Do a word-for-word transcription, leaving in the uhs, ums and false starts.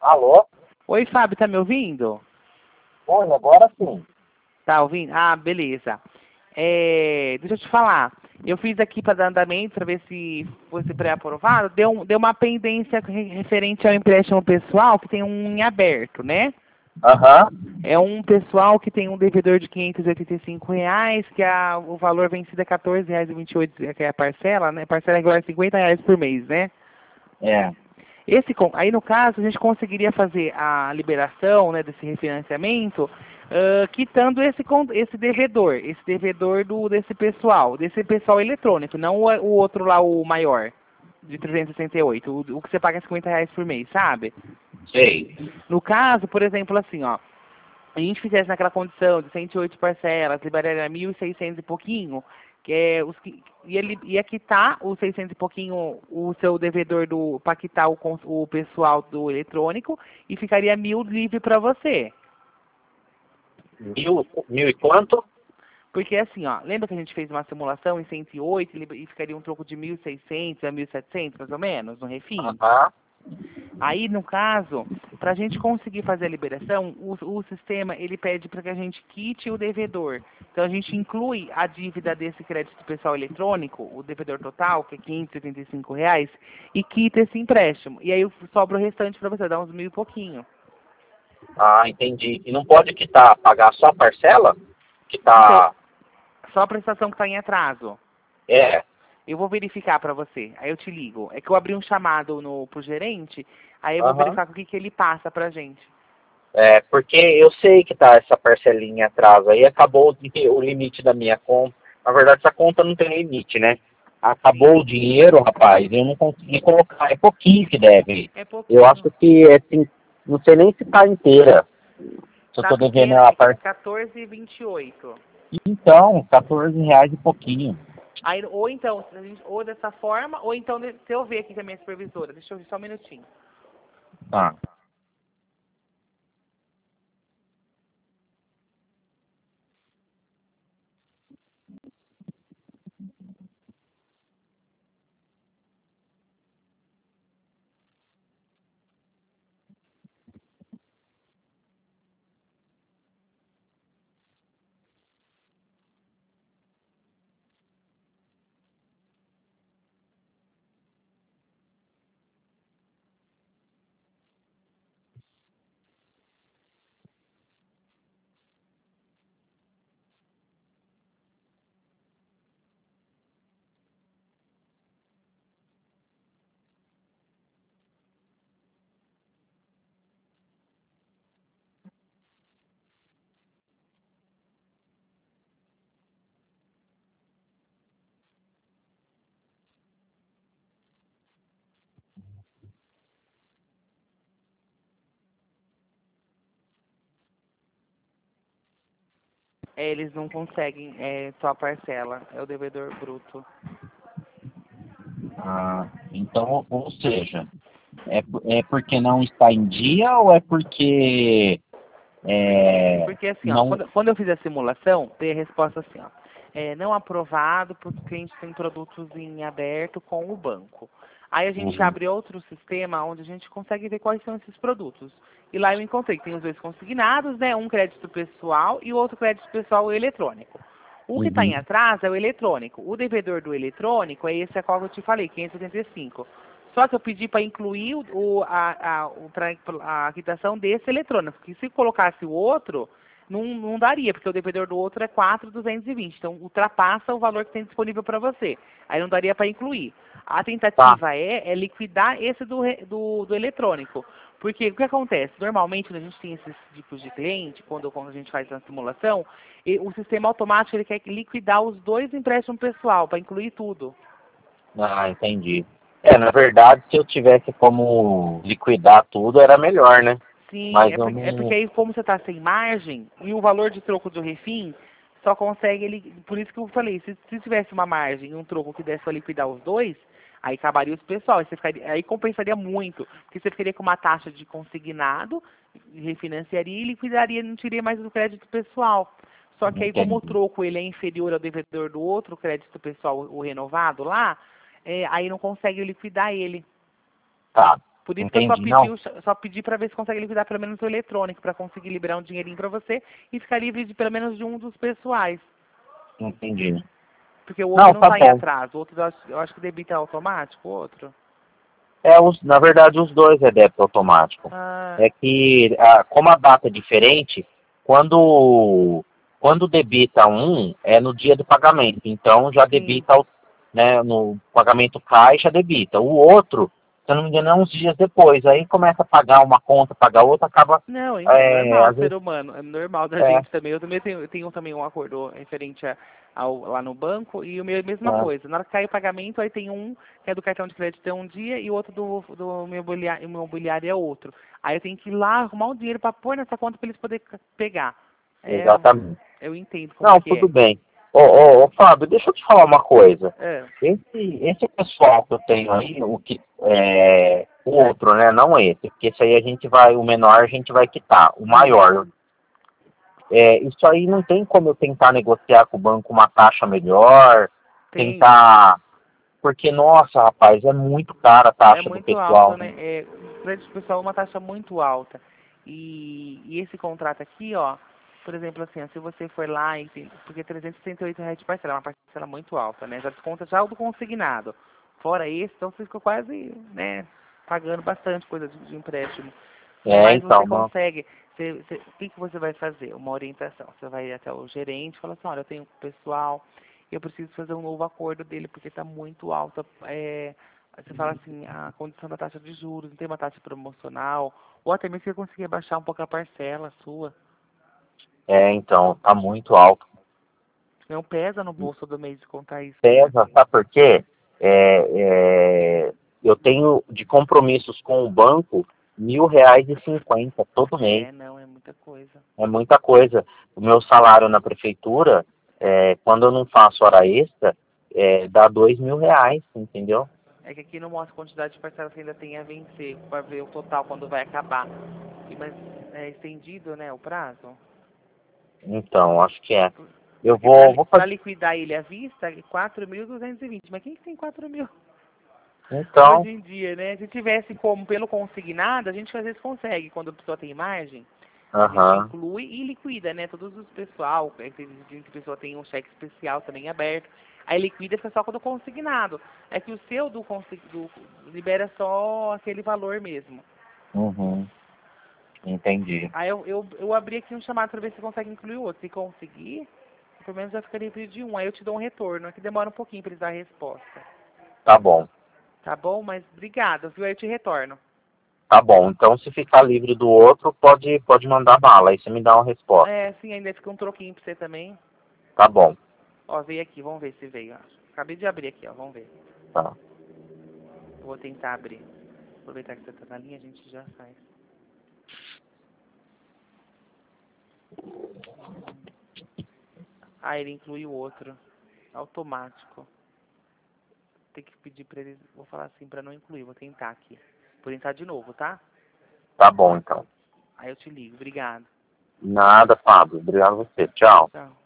Alô? Oi, Fábio, tá me ouvindo? Oi, agora sim. Tá ouvindo? Ah, beleza. É, deixa eu te falar. Eu fiz aqui para dar andamento para ver se fosse pré-aprovado. Deu, um- deu uma pendência re- referente ao empréstimo pessoal que tem um em aberto, né? Aham. É um pessoal que tem um devedor de quinhentos e oitenta e cinco reais, que a, o valor vencido é quatorze reais e vinte e oito centavos, que é a parcela, né? Parcela regular é cinquenta reais por mês, né? É. Esse, con- aí, no caso, a gente conseguiria fazer a liberação, né, desse refinanciamento, ãh, quitando esse, con- esse devedor, esse devedor do, desse pessoal, desse pessoal eletrônico, não o, o outro lá, o maior, de trezentos e sessenta e oito, o, o que você paga cinquenta reais por mês, sabe? Sei. No caso, por exemplo, assim, ó, a gente fizesse naquela condição de cento e oito parcelas, liberaria mil e seiscentos e pouquinho, que é os que ia, li- ia quitar os seiscentos e pouquinho o seu devedor do para quitar o, cons- o pessoal do eletrônico e ficaria mil livre para você. Mil, mil e quanto? Porque assim, ó, lembra que a gente fez uma simulação em cento e oito e liber- e ficaria um troco de mil e seiscentos a mil e setecentos, mais ou menos, no refim? Aham. Aí, no caso, para a gente conseguir fazer a liberação, o, o sistema ele pede para que a gente quite o devedor. Então, a gente inclui a dívida desse crédito pessoal eletrônico, o devedor total, que é quinhentos e oitenta e cinco reais, e quita esse empréstimo. E aí sobra o restante para você, dá uns mil e pouquinho. Ah, entendi. E não pode quitar, pagar só a parcela? Que Então, tá. só a prestação que está em atraso. É. Eu vou verificar para você, aí eu te ligo. É que eu abri um chamado no, pro gerente, aí eu vou Aham. verificar o que, que ele passa para a gente. É, porque eu sei que tá essa parcelinha atrás aí, acabou de- o limite da minha conta. Na verdade, essa conta não tem limite, né? Acabou Sim, o dinheiro, rapaz, eu não consegui colocar. É pouquinho que deve. é Eu acho pouquinho. que é, assim, não sei nem se tá inteira. Se eu Tá tô devendo pequeno, a é par... quatorze e vinte e oito. Então, quatorze reais e pouquinho. Aí, ou então, se a gente- ou dessa forma, ou então, de- se eu ver aqui com a minha supervisora. Deixa eu ver só um minutinho. Tá. É, eles não conseguem, é só a parcela, é o devedor bruto. Ah, então, ou seja, é, por- é porque não está em dia ou é porque é, Porque assim, ó, não. quando, quando eu fiz a simulação, veio a resposta assim, ó. É, não aprovado porque o cliente tem produtos em aberto com o banco. Aí a gente Uhum. abre outro sistema onde a gente consegue ver quais são esses produtos. E lá eu encontrei que tem os dois consignados, né? Um crédito pessoal e o outro crédito pessoal eletrônico. O que está em Uhum. atraso é o eletrônico. O devedor do eletrônico é esse a qual eu te falei, quinhentos e oitenta e cinco. Só que eu pedi para incluir o, o- a, a, o, pra, a quitação desse eletrônico, porque se colocasse o outro, não, não daria, porque o devedor do outro é quatro mil duzentos e vinte, então ultrapassa o valor que tem disponível para você. Aí não daria para incluir. A Tá. tentativa é, é liquidar esse do, re- do, do eletrônico. Porque o que acontece? Normalmente, quando a gente tem esses tipos de cliente, quando, quando a gente faz a simulação, e o sistema automático ele quer liquidar os dois empréstimos pessoal, para incluir tudo. Ah, entendi. É, na verdade, se eu tivesse como liquidar tudo, era melhor, né? Sim, Mas é eu porque, é porque não. aí como você está sem margem, e o valor de troco do refim só consegue ele. Por isso que eu falei, se, se tivesse uma margem e um troco que desse para liquidar os dois, aí acabaria os pessoal, aí, você ficaria, aí compensaria muito, porque você ficaria com uma taxa de consignado, refinanciaria e liquidaria, não teria mais o crédito pessoal. Só que aí como o Entendi. troco ele é inferior ao devedor do outro crédito pessoal, o renovado lá, é, aí não consegue liquidar ele. Tá. Por isso Entendi, que eu só não. pedi, o- só pedi para ver se consegue liquidar pelo menos o eletrônico, para conseguir liberar um dinheirinho para você e ficar livre de pelo menos de um dos pessoais. Entendi. Porque o outro Não, não tá está em bom. atraso. O outro eu acho, eu acho que o débito é automático, o outro. É, os, na verdade, os dois é débito automático. Ah, É que, a, como a data é diferente, quando, quando debita um, é no dia do pagamento. Então, já sim. debita, o- né, no pagamento cai, já debita. O outro, se eu não me engano, é uns dias depois. Aí começa a pagar uma conta, pagar outra, acaba, Não, eu entendo. é, Normal, às ser vezes, humano. É normal da é, gente também. Eu também tenho, eu tenho também um acordo referente a, ao, lá no banco e o meu é a mesma é, coisa. Na hora que cai o pagamento, aí tem um que é do cartão de crédito é um dia e o outro do, do meu imobiliário, imobiliário é outro. Aí eu tenho que ir lá arrumar o dinheiro para pôr nessa conta para eles poderem pegar. É, exatamente. eu entendo como Não, que tudo é. bem. Ô, ô, ô, Fábio, deixa eu te falar uma coisa. É, Esse, esse pessoal que eu tenho aí, o que é o outro, né? Não esse, porque esse aí a gente vai, o menor a gente vai quitar, o isso. maior. É, isso aí não tem como eu tentar negociar com o banco uma taxa melhor, Tem. tentar. Porque, nossa, rapaz, é muito cara a É taxa do muito alta, pessoal, né? né? É, o crédito pessoal é uma taxa muito alta. E, e esse contrato aqui, ó, por exemplo, assim, ó, se você for lá, e tem- porque trezentos e sessenta e oito reais de parcela, é uma parcela muito alta, né? Já desconta já o do consignado. Fora esse, então você fica quase, né, pagando bastante coisa de, de empréstimo. É, Mas você então, mano. consegue, você, você, o que, que você vai fazer? Uma orientação. Você vai até o gerente e fala assim, olha, eu tenho um pessoal, eu preciso fazer um novo acordo dele porque está muito alta. É, aí você fala assim, a condição da taxa de juros, não tem uma taxa promocional, ou até mesmo você conseguir baixar um pouco a parcela sua. É, então, tá muito alto. Não pesa no bolso do mês de contar isso mesmo. Pesa, sabe por quê? É, é, eu tenho de compromissos com o banco mil reais e cinquenta todo mês. É, não, é muita coisa. É muita coisa. O meu salário na prefeitura, é, quando eu não faço hora extra, é, dá dois mil reais, entendeu? É que aqui não mostra a quantidade de parcelas que ainda tem a vencer, para ver o total quando vai acabar. E, mas é estendido, né, o prazo? Então, acho que é. Eu Porque para vou, vou para fazer. liquidar ele à vista, é quatro mil duzentos e vinte. Mas quem que tem quatro mil Então, hoje em dia, né? Se tivesse como pelo consignado, a gente às vezes consegue. Quando a pessoa tem margem, a gente aham, inclui e liquida, né? Todos os pessoal, é, tem gente que a pessoa tem um cheque especial também aberto. Aí liquida fica só quando consignado. É que o seu do, consi- do libera só aquele valor mesmo. uhum, entendi. Aí eu, eu, eu abri aqui um chamado para ver se consegue incluir o outro. Se conseguir, pelo menos já fica livre de um. Aí eu te dou um retorno. Aqui demora um pouquinho para eles dar a resposta. Tá bom, Tá bom? Mas obrigado, viu? Aí eu te retorno. tá bom. Então, se ficar livre do outro, pode, pode mandar bala. Aí você me dá uma resposta. É, sim, ainda fica um troquinho pra você também. Tá bom, Ó, veio aqui, vamos ver se veio. Ó. Acabei de abrir aqui, ó, vamos ver. tá. Eu vou tentar abrir. Aproveitar que você tá na linha, a gente já faz. Ah, ele inclui o outro. Automático. Tem que pedir pra eles. Vou falar assim pra não incluir, vou tentar aqui. Vou tentar de novo, tá? Tá bom, então. Aí eu te ligo. Obrigado. Nada, Fábio. Obrigado a você. Tchau. Tchau.